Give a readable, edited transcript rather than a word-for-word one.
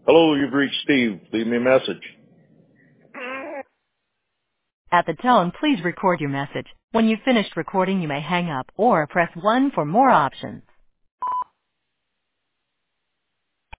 Hello, you've reached Steve. Leave me a message. At the tone, please record your message. When you've finished recording, you may hang up or press 1 for more options.